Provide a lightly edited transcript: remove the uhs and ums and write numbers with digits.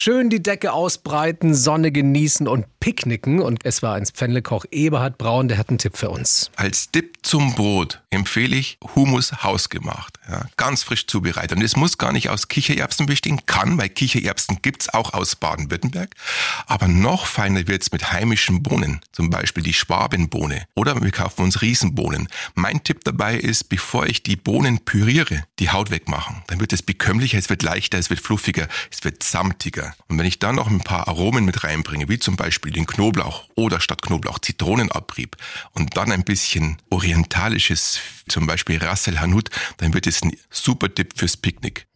Schön die Decke ausbreiten, Sonne genießen und picknicken. Und es war ein Pfännle-Koch Eberhard Braun, der hat einen Tipp für uns. Als Dip zum Brot empfehle ich Hummus hausgemacht. Ja, ganz frisch zubereitet. Und es muss gar nicht aus Kichererbsen bestehen, weil Kichererbsen gibt's auch aus Baden-Württemberg. Aber noch feiner wird's mit heimischen Bohnen, zum Beispiel die Schwabenbohne. Oder wir kaufen uns Riesenbohnen. Mein Tipp dabei ist, bevor ich die Bohnen püriere, die Haut wegmachen. Dann wird es bekömmlicher, es wird leichter, es wird fluffiger, es wird samtiger. Und wenn ich dann noch ein paar Aromen mit reinbringe, wie zum Beispiel den Knoblauch oder statt Knoblauch Zitronenabrieb und dann ein bisschen orientalisches, zum Beispiel Ras El Hanout, dann wird es ein super Tipp fürs Picknick.